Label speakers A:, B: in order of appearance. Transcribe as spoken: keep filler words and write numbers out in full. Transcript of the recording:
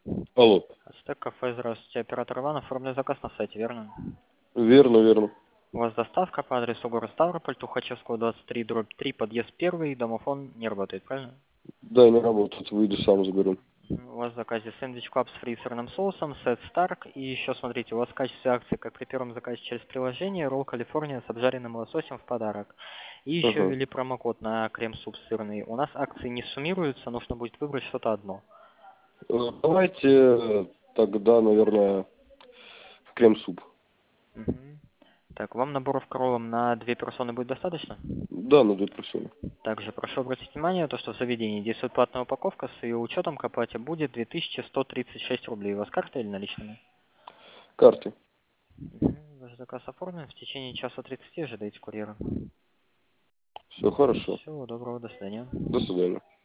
A: Алло.
B: Ацтек кафе, здравствуйте. Оператор Иван, оформлен заказ на сайте, верно?
A: Верно, верно.
B: У вас доставка по адресу город Ставрополь, Тухачевского, двадцать три, дробь три, подъезд первый, домофон не работает, правильно?
A: Да, не работает. Выйду, сам заберу.
B: У вас в заказе сэндвич клаб с фри сырным соусом, сет Старк. И еще, смотрите, у вас в качестве акции, как при первом заказе через приложение, ролл Калифорния с обжаренным лососем в подарок. И еще
A: Ага.
B: ввели промокод на крем-суп сырный. У нас акции не суммируются, нужно будет выбрать что-то одно.
A: Э, Давайте э, тогда, наверное, крем-суп.
B: Мгм. Так, вам наборов кроллом на две персоны будет достаточно?
A: Да, на две персоны.
B: Также прошу обратить внимание, то, что в заведении действует платная упаковка, с ее учетом к оплате будет две тысячи сто тридцать шесть рублей. У вас карта или наличными?
A: Карты.
B: Мгм. Ваш заказ оформлен. В течение часа тридцати ожидайте курьера.
A: Все хорошо.
B: Всего доброго, до свидания.
A: До свидания.